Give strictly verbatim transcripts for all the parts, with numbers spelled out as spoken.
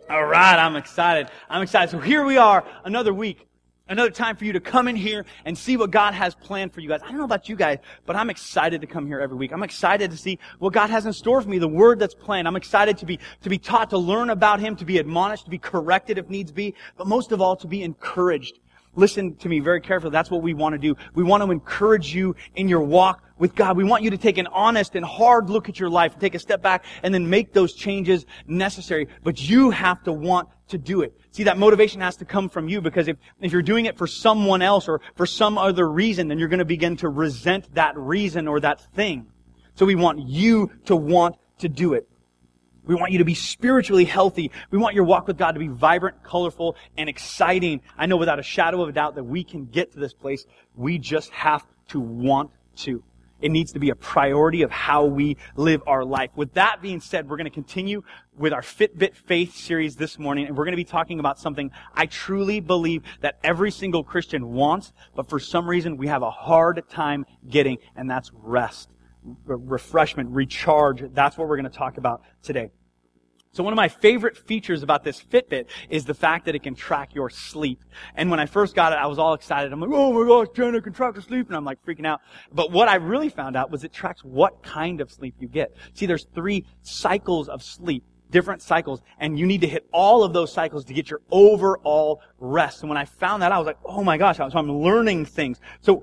All right, I'm excited. I'm excited. So here we are, another week, another time for you to come in here and see what God has planned for you guys. I don't know about you guys, but I'm excited to come here every week. I'm excited to see what God has in store for me, the Word that's planned. I'm excited to be to be taught, to learn about Him, to be admonished, to be corrected if needs be, but most of all, to be encouraged. Listen to me very carefully. That's what we want to do. We want to encourage you in your walk with God. We want you to take an honest and hard look at your life, take a step back, and then make those changes necessary. But you have to want to do it. See, that motivation has to come from you, because if, if you're doing it for someone else or for some other reason, then you're going to begin to resent that reason or that thing. So we want you to want to do it. We want you to be spiritually healthy. We want your walk with God to be vibrant, colorful, and exciting. I know without a shadow of a doubt that we can get to this place. We just have to want to. It needs to be a priority of how we live our life. With that being said, we're going to continue with our Fitbit Faith series this morning, and we're going to be talking about something I truly believe that every single Christian wants, but for some reason we have a hard time getting, and that's rest, refreshment, recharge. That's what we're going to talk about today. So one of my favorite features about this Fitbit is the fact that it can track your sleep. And when I first got it, I was all excited. I'm like, oh my gosh, Jen, it can track your sleep. And I'm like freaking out. But what I really found out was it tracks what kind of sleep you get. See, there's three cycles of sleep, different cycles, and you need to hit all of those cycles to get your overall rest. And when I found that, I was like, oh my gosh, so I'm learning things. So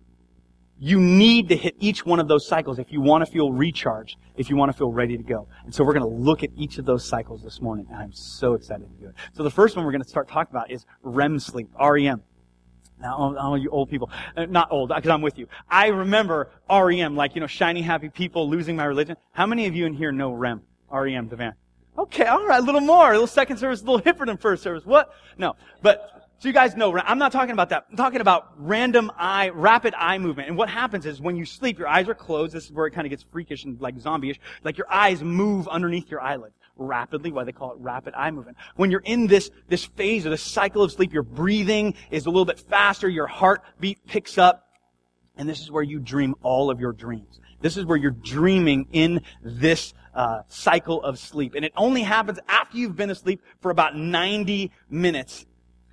you need to hit each one of those cycles if you want to feel recharged, if you want to feel ready to go. And so we're going to look at each of those cycles this morning, and I'm so excited to do it. So the first one we're going to start talking about is R E M sleep, R E M. Now, all you old people, not old, because I'm with you. I remember R E M, like, you know, shiny, happy people, losing my religion. How many of you in here know R E M, R E M, Devan? Okay, all right, a little more, a little second service, a little hipper than first service. What? No, but... So you guys know, I'm not talking about that. I'm talking about random eye, rapid eye movement. And what happens is when you sleep, your eyes are closed. This is where it kind of gets freakish and like zombie-ish. Like your eyes move underneath your eyelids rapidly, why they call it rapid eye movement. When you're in this, this phase or this cycle of sleep, your breathing is a little bit faster, your heartbeat picks up, and this is where you dream all of your dreams. This is where you're dreaming in this uh, cycle of sleep. And it only happens after you've been asleep for about ninety minutes.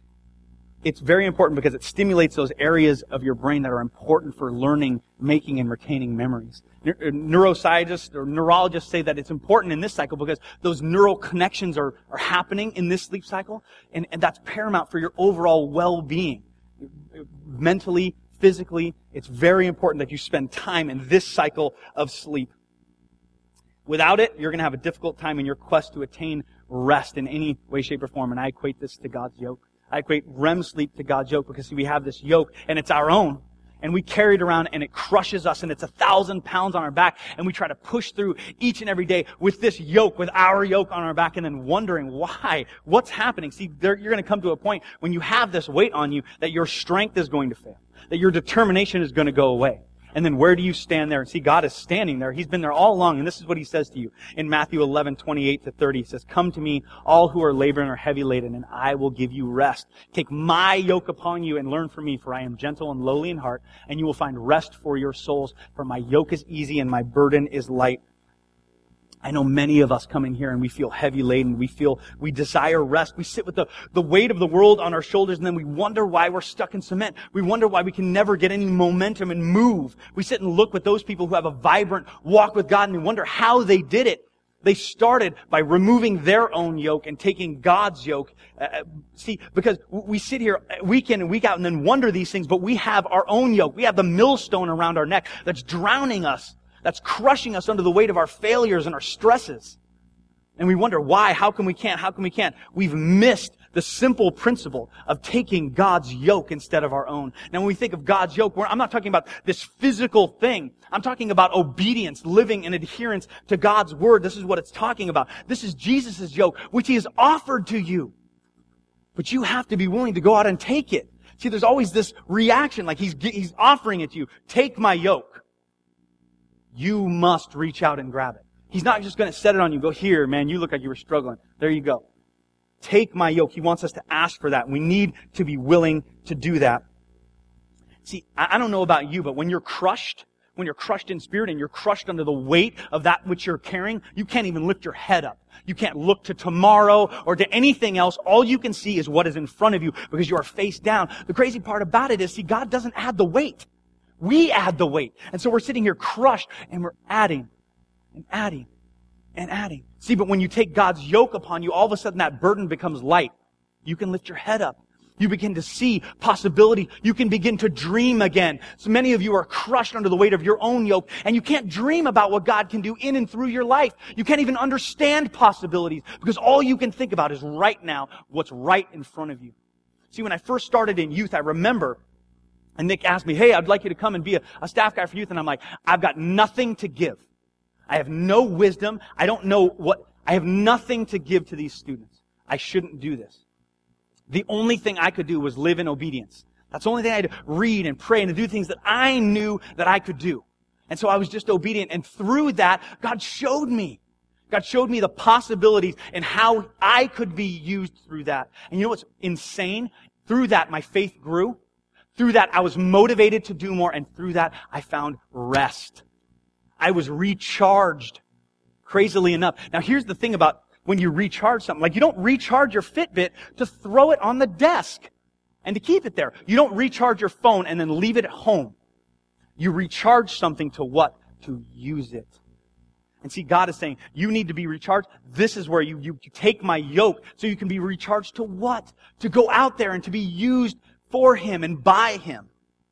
It's very important because it stimulates those areas of your brain that are important for learning, making, and retaining memories. Neuroscientists or neurologists say that it's important in this cycle because those neural connections are, are happening in this sleep cycle, and, and that's paramount for your overall well-being. Mentally, physically, it's very important that you spend time in this cycle of sleep. Without it, you're going to have a difficult time in your quest to attain rest in any way, shape, or form, and I equate this to God's yoke. I equate R E M sleep to God's yoke because see, we have this yoke and it's our own. And we carry it around and it crushes us and it's a thousand pounds on our back. And we try to push through each and every day with this yoke, with our yoke on our back, and then wondering why, what's happening. See, there, you're going to come to a point when you have this weight on you that your strength is going to fail, that your determination is going to go away. And then where do you stand there? And see, God is standing there. He's been there all along. And this is what He says to you in Matthew eleven, twenty-eight to thirty. He says, come to me, all who are laboring or heavy laden, and I will give you rest. Take my yoke upon you and learn from me, for I am gentle and lowly in heart, and you will find rest for your souls. For my yoke is easy and my burden is light. I know many of us come in here and we feel heavy laden. We feel, we desire rest. We sit with the, the weight of the world on our shoulders, and then we wonder why we're stuck in cement. We wonder why we can never get any momentum and move. We sit and look with those people who have a vibrant walk with God, and we wonder how they did it. They started by removing their own yoke and taking God's yoke. Uh, see, because we sit here week in and week out and then wonder these things, but we have our own yoke. We have the millstone around our neck that's drowning us. That's crushing us under the weight of our failures and our stresses. And we wonder why, how come we can't, how come we can't? We've missed the simple principle of taking God's yoke instead of our own. Now when we think of God's yoke, we're, I'm not talking about this physical thing. I'm talking about obedience, living in adherence to God's Word. This is what it's talking about. This is Jesus' yoke, which He has offered to you. But you have to be willing to go out and take it. See, there's always this reaction, like He's, He's offering it to you. Take my yoke. You must reach out and grab it. He's not just going to set it on you. Go, here, man, you look like you were struggling. There you go. Take my yoke. He wants us to ask for that. We need to be willing to do that. See, I don't know about you, but when you're crushed, when you're crushed in spirit and you're crushed under the weight of that which you're carrying, you can't even lift your head up. You can't look to tomorrow or to anything else. All you can see is what is in front of you because you are face down. The crazy part about it is, see, God doesn't add the weight. We add the weight. And so we're sitting here crushed and we're adding and adding and adding. See, but when you take God's yoke upon you, all of a sudden that burden becomes light. You can lift your head up. You begin to see possibility. You can begin to dream again. So many of you are crushed under the weight of your own yoke, and you can't dream about what God can do in and through your life. You can't even understand possibilities because all you can think about is right now what's right in front of you. See, when I first started in youth, I remember, and Nick asked me, hey, I'd like you to come and be a, a staff guy for youth. And I'm like, I've got nothing to give. I have no wisdom. I don't know what, I have nothing to give to these students. I shouldn't do this. The only thing I could do was live in obedience. That's the only thing I had to read and pray and to do things that I knew that I could do. And so I was just obedient. And through that, God showed me. God showed me the possibilities and how I could be used through that. And you know what's insane? Through that, my faith grew. Through that, I was motivated to do more. And through that, I found rest. I was recharged. Crazily enough. Now here's the thing about when you recharge something. Like, you don't recharge your Fitbit to throw it on the desk and to keep it there. You don't recharge your phone and then leave it at home. You recharge something to what? To use it. And see, God is saying, you need to be recharged. This is where you, you take my yoke so you can be recharged to what? To go out there and to be used for Him and by Him.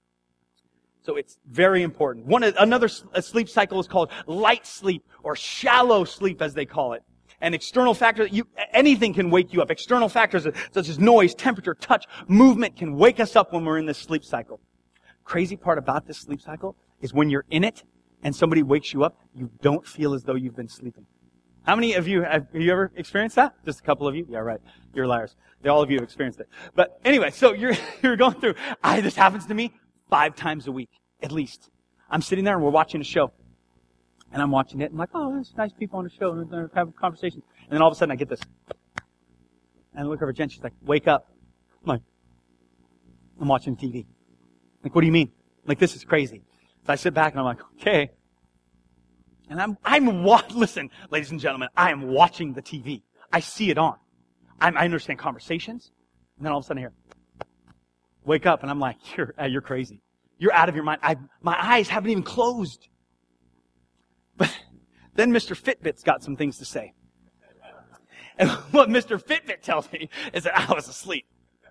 So it's very important. One, another sleep cycle is called light sleep or shallow sleep, as they call it. And external factors, you, anything can wake you up. External factors such as noise, temperature, touch, movement can wake us up when we're in this sleep cycle. Crazy part about this sleep cycle is when you're in it and somebody wakes you up, you don't feel as though you've been sleeping. How many of you, have, have you ever experienced that? Just a couple of you? Yeah, right. You're liars. All of you have experienced it. But anyway, so you're, you're going through, I, this happens to me five times a week, at least. I'm sitting there and we're watching a show. And I'm watching it, and I'm like, oh, there's nice people on the show, and they're having a conversation. And then all of a sudden I get this. And I look over at Jen, she's like, wake up. I'm like, I'm watching T V. Like, what do you mean? Like, this is crazy. So I sit back and I'm like, okay. And I'm, I'm, wa- listen, ladies and gentlemen, I am watching the T V. I see it on. I'm, I understand conversations. And then all of a sudden I hear, wake up. And I'm like, you're, uh, you're crazy. You're out of your mind. I, my eyes haven't even closed. But then Mister Fitbit's got some things to say. And what Mister Fitbit tells me is that I was asleep.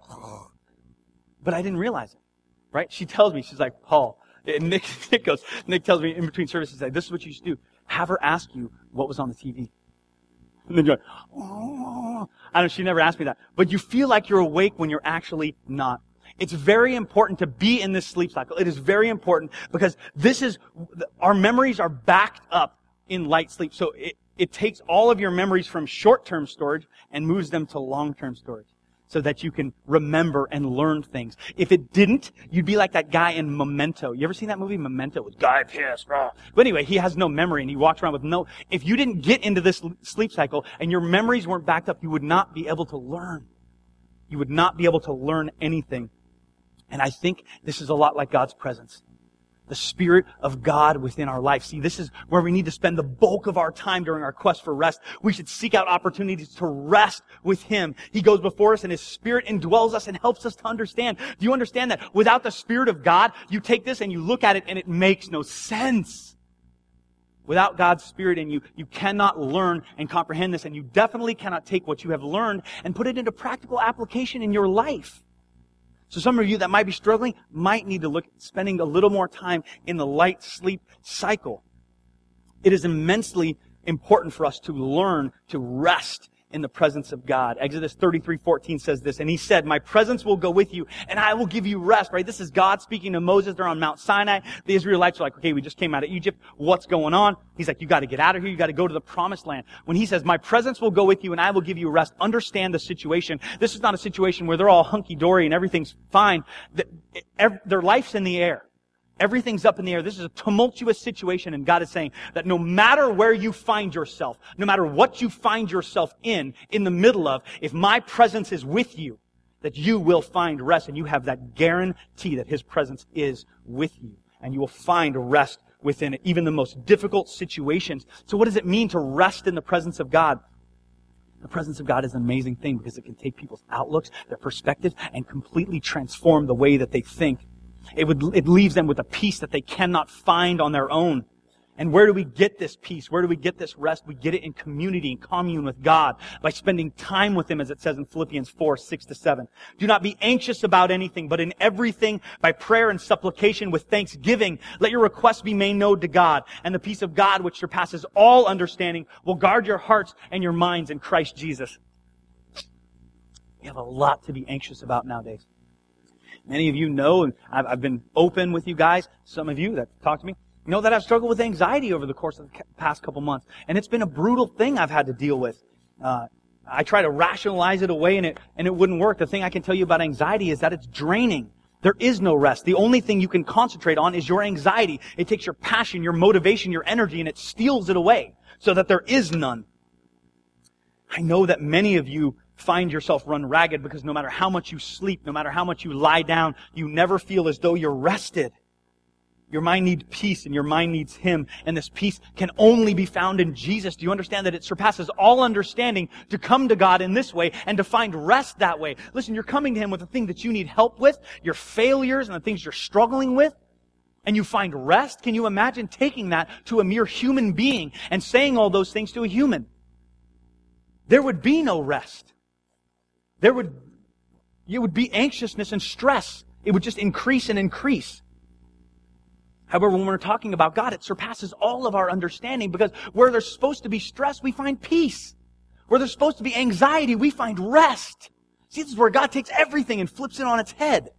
But I didn't realize it. Right? She tells me, she's like, Paul, and Nick, Nick goes, Nick tells me in between services, like, this is what you should do. Have her ask you what was on the T V. And then you're like, oh. I know, she never asked me that. But you feel like you're awake when you're actually not. It's very important to be in this sleep cycle. It is very important because this is, our memories are backed up in light sleep. So it, it takes all of your memories from short-term storage and moves them to long-term storage so that you can remember and learn things. If it didn't, you'd be like that guy in Memento. You ever seen that movie, Memento, with Guy Pearce? Bro. But anyway, he has no memory and he walks around with no, if you didn't get into this sleep cycle and your memories weren't backed up, you would not be able to learn. You would not be able to learn anything. And I think this is a lot like God's presence. The Spirit of God within our life. See, this is where we need to spend the bulk of our time during our quest for rest. We should seek out opportunities to rest with Him. He goes before us and His Spirit indwells us and helps us to understand. Do you understand that without the Spirit of God, you take this and you look at it and it makes no sense? Without God's Spirit in you, you cannot learn and comprehend this, and you definitely cannot take what you have learned and put it into practical application in your life. So some of you that might be struggling might need to look at spending a little more time in the light sleep cycle. It is immensely important for us to learn to rest in the presence of God. Exodus thirty-three fourteen says this, and He said, my presence will go with you, and I will give you rest, right? This is God speaking to Moses. They're on Mount Sinai. The Israelites are like, okay, we just came out of Egypt. What's going on? He's like, you got to get out of here. You got to go to the promised land. When He says, my presence will go with you, and I will give you rest, understand the situation. This is not a situation where they're all hunky-dory and everything's fine. Their life's in the air. Everything's up in the air. This is a tumultuous situation, and God is saying that no matter where you find yourself, no matter what you find yourself in, in the middle of, if my presence is with you, that you will find rest, and you have that guarantee that His presence is with you, and you will find rest within it, even the most difficult situations. So what does it mean to rest in the presence of God? The presence of God is an amazing thing because it can take people's outlooks, their perspectives, and completely transform the way that they think. It would, it leaves them with a peace that they cannot find on their own. And where do we get this peace? Where do we get this rest? We get it in community and commune with God by spending time with Him, as it says in Philippians four, six to seven. Do not be anxious about anything, but in everything, by prayer and supplication with thanksgiving, let your requests be made known to God. And the peace of God, which surpasses all understanding, will guard your hearts and your minds in Christ Jesus. We have a lot to be anxious about nowadays. Many of you know, and I've, I've been open with you guys, some of you that talk to me, you know that I've struggled with anxiety over the course of the past couple months. And it's been a brutal thing I've had to deal with. Uh, I try to rationalize it away and it, and it wouldn't work. The thing I can tell you about anxiety is that it's draining. There is no rest. The only thing you can concentrate on is your anxiety. It takes your passion, your motivation, your energy, and it steals it away so that there is none. I know that many of you find yourself run ragged because no matter how much you sleep, no matter how much you lie down, you never feel as though you're rested. Your mind needs peace and your mind needs Him. And this peace can only be found in Jesus. Do you understand that it surpasses all understanding to come to God in this way and to find rest that way? Listen, you're coming to Him with the thing that you need help with, your failures and the things you're struggling with, and you find rest. Can you imagine taking that to a mere human being and saying all those things to a human? There would be no rest. There would, it would be anxiousness and stress. It would just increase and increase. However, when we're talking about God, it surpasses all of our understanding because where there's supposed to be stress, we find peace. Where there's supposed to be anxiety, we find rest. See, this is where God takes everything and flips it on its head.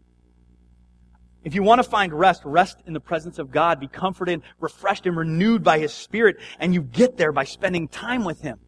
If you want to find rest, rest in the presence of God. Be comforted, refreshed, and renewed by His Spirit. And you get there by spending time with Him.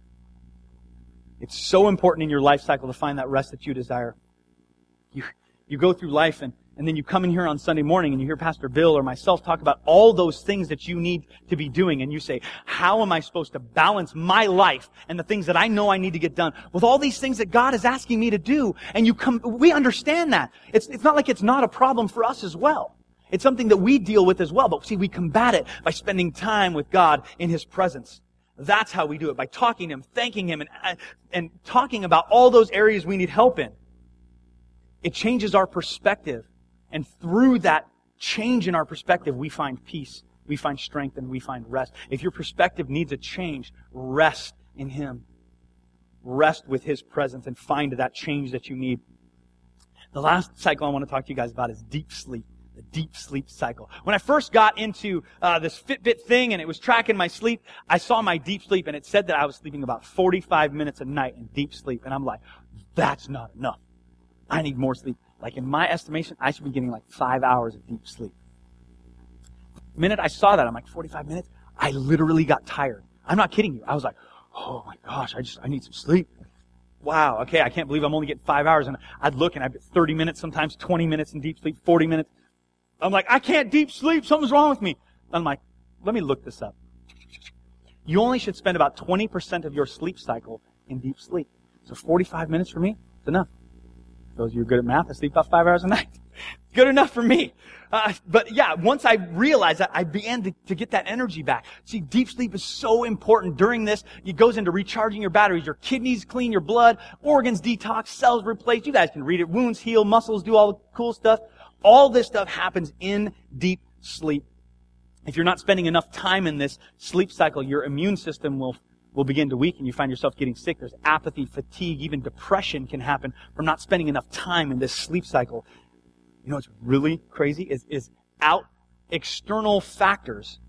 It's so important in your life cycle to find that rest that you desire. You, you go through life and And then you come in here on Sunday morning and you hear Pastor Bill or myself talk about all those things that you need to be doing. And you say, how am I supposed to balance my life and the things that I know I need to get done with all these things that God is asking me to do? And you come, we understand that. It's, it's not like it's not a problem for us as well. It's something that we deal with as well. But see, we combat it by spending time with God in His presence. That's how we do it, by talking to Him, thanking Him, and, and talking about all those areas we need help in. It changes our perspective. And through that change in our perspective, we find peace, we find strength, and we find rest. If your perspective needs a change, rest in Him. Rest with His presence and find that change that you need. The last cycle I want to talk to you guys about is deep sleep. The deep sleep cycle. When I first got into uh, this Fitbit thing and it was tracking my sleep, I saw my deep sleep and it said that I was sleeping about forty-five minutes a night in deep sleep. And I'm like, that's not enough. I need more sleep. Like in my estimation, I should be getting like five hours of deep sleep. The minute I saw that, I'm like, forty-five minutes? I literally got tired. I'm not kidding you. I was like, oh my gosh, I just, I need some sleep. Wow, okay, I can't believe I'm only getting five hours. And I'd look and I'd get thirty minutes, sometimes twenty minutes in deep sleep, forty minutes. I'm like, I can't deep sleep. Something's wrong with me. I'm like, let me look this up. You only should spend about twenty percent of your sleep cycle in deep sleep. So forty-five minutes for me is enough. Those of you who are good at math, I sleep about five hours a night. Good enough for me. Uh, but yeah, once I realized that, I began to, to get that energy back. See, deep sleep is so important. During this, it goes into recharging your batteries. Your kidneys clean your blood, organs detox, cells replaced. You guys can read it. Wounds heal, muscles do all the cool stuff. All this stuff happens in deep sleep. If you're not spending enough time in this sleep cycle, your immune system will will begin to weaken. You find yourself getting sick. There's apathy, fatigue, even depression can happen from not spending enough time in this sleep cycle. You know what's really crazy is, is out external factors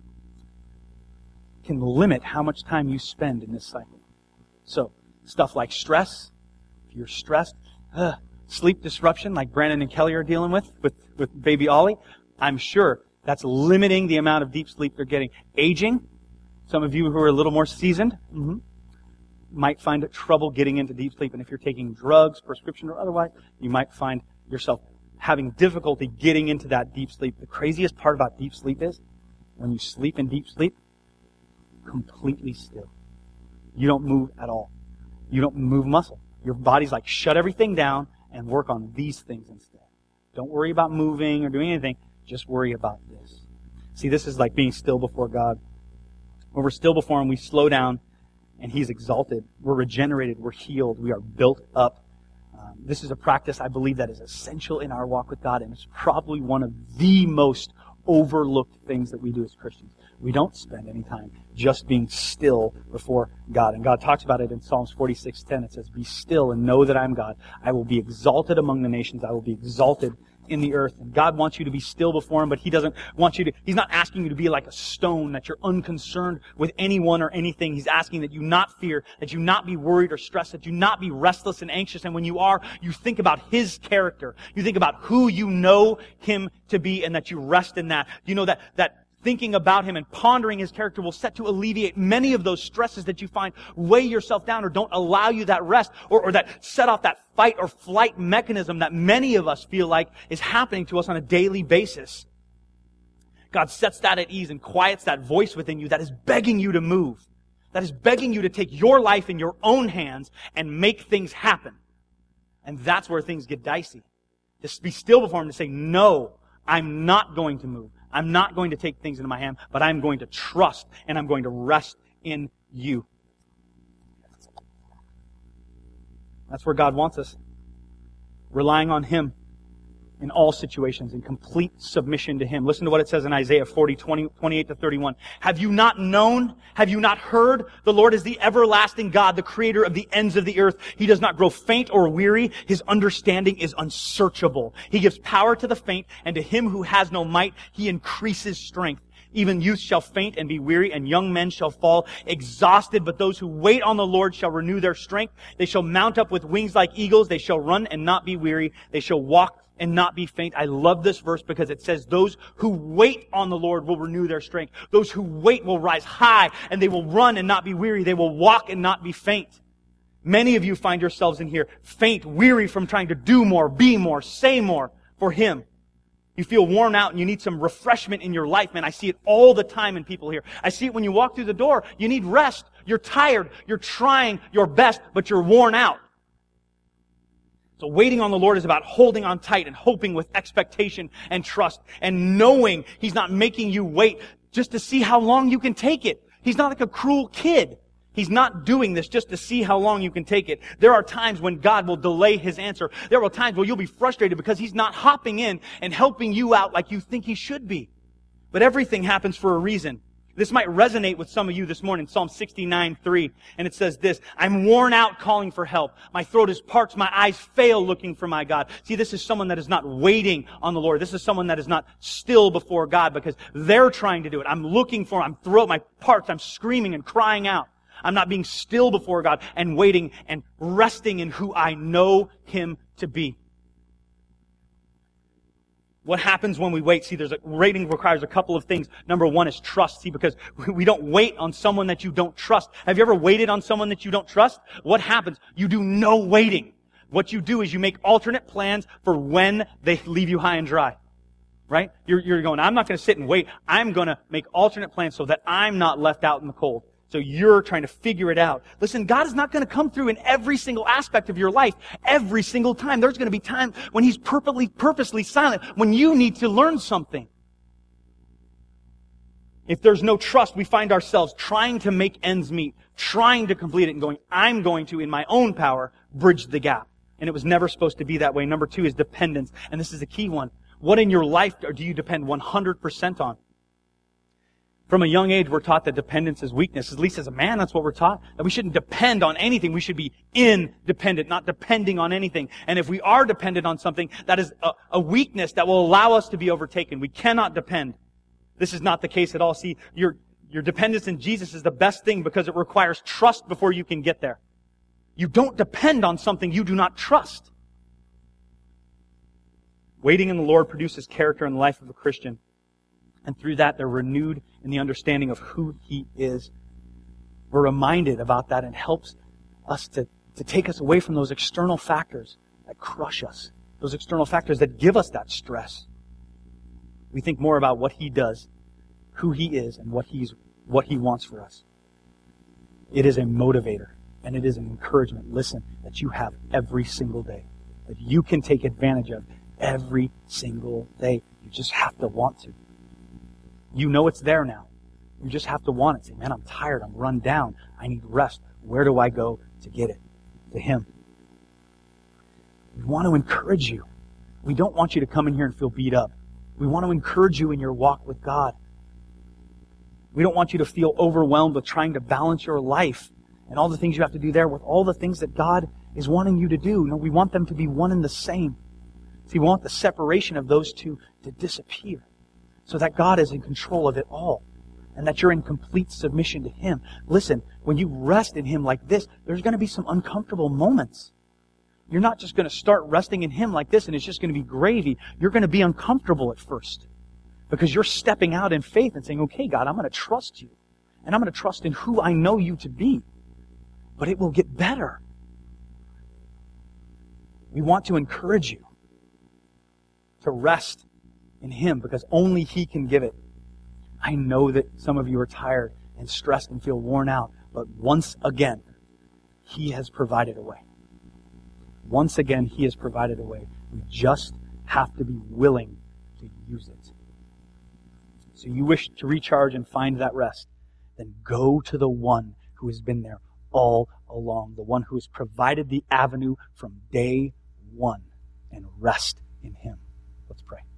can limit how much time you spend in this cycle. So, stuff like stress, if you're stressed, uh, sleep disruption like Brandon and Kelly are dealing with, with, with baby Ollie, I'm sure that's limiting the amount of deep sleep they're getting. Aging, some of you who are a little more seasoned mm-hmm, might find it trouble getting into deep sleep. And if you're taking drugs, prescription or otherwise, you might find yourself having difficulty getting into that deep sleep. The craziest part about deep sleep is when you sleep in deep sleep, completely still. You don't move at all. You don't move muscle. Your body's like, shut everything down and work on these things instead. Don't worry about moving or doing anything. Just worry about this. See, this is like being still before God. When we're still before Him, we slow down, and He's exalted. We're regenerated. We're healed. We are built up. Um, this is a practice, I believe, that is essential in our walk with God, and it's probably one of the most overlooked things that we do as Christians. We don't spend any time just being still before God. And God talks about it in Psalms forty-six ten. It says, "Be still and know that I am God. I will be exalted among the nations. I will be exalted in the earth." And God wants you to be still before Him, but He doesn't want you to, He's not asking you to be like a stone, that you're unconcerned with anyone or anything. He's asking that you not fear, that you not be worried or stressed, that you not be restless and anxious. And when you are, you think about His character. You think about who you know Him to be, and that you rest in that. You know that, that thinking about Him and pondering His character will set to alleviate many of those stresses that you find weigh yourself down or don't allow you that rest, or, or that set off that fight or flight mechanism that many of us feel like is happening to us on a daily basis. God sets that at ease and quiets that voice within you that is begging you to move, that is begging you to take your life in your own hands and make things happen. And that's where things get dicey. Just be still before Him to say, "No, I'm not going to move. I'm not going to take things into my hand, but I'm going to trust and I'm going to rest in You." That's where God wants us. Relying on Him in all situations, in complete submission to Him. Listen to what it says in Isaiah forty, twenty, twenty-eight to thirty-one. "Have you not known? Have you not heard? The Lord is the everlasting God, the creator of the ends of the earth. He does not grow faint or weary. His understanding is unsearchable. He gives power to the faint, and to him who has no might, He increases strength. Even youth shall faint and be weary, and young men shall fall exhausted. But those who wait on the Lord shall renew their strength. They shall mount up with wings like eagles. They shall run and not be weary. They shall walk and not be faint." I love this verse because it says those who wait on the Lord will renew their strength. Those who wait will rise high, and they will run and not be weary. They will walk and not be faint. Many of you find yourselves in here faint, weary from trying to do more, be more, say more for Him. You feel worn out and you need some refreshment in your life, man. I see it all the time in people here. I see it when you walk through the door. You need rest. You're tired. You're trying your best, but you're worn out. So waiting on the Lord is about holding on tight and hoping with expectation and trust and knowing He's not making you wait just to see how long you can take it. He's not like a cruel kid. He's not doing this just to see how long you can take it. There are times when God will delay His answer. There are times where you'll be frustrated because He's not hopping in and helping you out like you think He should be. But everything happens for a reason. This might resonate with some of you this morning, Psalm sixty-nine three, and it says this: "I'm worn out calling for help. My throat is parched, my eyes fail looking for my God." See, this is someone that is not waiting on the Lord. This is someone that is not still before God because they're trying to do it. I'm looking for Him. I'm throat, my parched, I'm screaming and crying out. I'm not being still before God and waiting and resting in who I know Him to be. What happens when we wait? See, there's a, waiting requires a couple of things. Number one is trust. See, because we don't wait on someone that you don't trust. Have you ever waited on someone that you don't trust? What happens? You do no waiting. What you do is you make alternate plans for when they leave you high and dry. Right? You're, you're going, I'm not going to sit and wait. I'm going to make alternate plans so that I'm not left out in the cold. So you're trying to figure it out. Listen, God is not going to come through in every single aspect of your life, every single time. There's going to be times when He's purposely, purposely silent, when you need to learn something. If there's no trust, we find ourselves trying to make ends meet, trying to complete it and going, I'm going to, in my own power, bridge the gap. And it was never supposed to be that way. Number two is dependence. And this is a key one. What in your life do you depend one hundred percent on? From a young age, we're taught that dependence is weakness. At least as a man, that's what we're taught. That we shouldn't depend on anything. We should be independent, not depending on anything. And if we are dependent on something, that is a, a weakness that will allow us to be overtaken. We cannot depend. This is not the case at all. See, your, your dependence in Jesus is the best thing because it requires trust before you can get there. You don't depend on something you do not trust. Waiting in the Lord produces character in the life of a Christian. And through that, they're renewed in the understanding of who He is. We're reminded about that and helps us to, to take us away from those external factors that crush us. Those external factors that give us that stress. We think more about what He does, who He is, and what He's what He wants for us. It is a motivator, and it is an encouragement, listen, that you have every single day. That you can take advantage of every single day. You just have to want to. You know it's there now. You just have to want it. Say, man, I'm tired. I'm run down. I need rest. Where do I go to get it? To Him. We want to encourage you. We don't want you to come in here and feel beat up. We want to encourage you in your walk with God. We don't want you to feel overwhelmed with trying to balance your life and all the things you have to do there with all the things that God is wanting you to do. No, we want them to be one and the same. See, we want the separation of those two to disappear so that God is in control of it all and that you're in complete submission to Him. Listen, when you rest in Him like this, there's going to be some uncomfortable moments. You're not just going to start resting in Him like this and it's just going to be gravy. You're going to be uncomfortable at first because you're stepping out in faith and saying, okay, God, I'm going to trust You. And I'm going to trust in who I know You to be. But it will get better. We want to encourage you to rest in Him because only He can give it. I know that some of you are tired and stressed and feel worn out, but once again, He has provided a way. Once again, He has provided a way. We just have to be willing to use it. So you wish to recharge and find that rest, then go to the one who has been there all along, the one who has provided the avenue from day one, and rest in Him. Let's pray.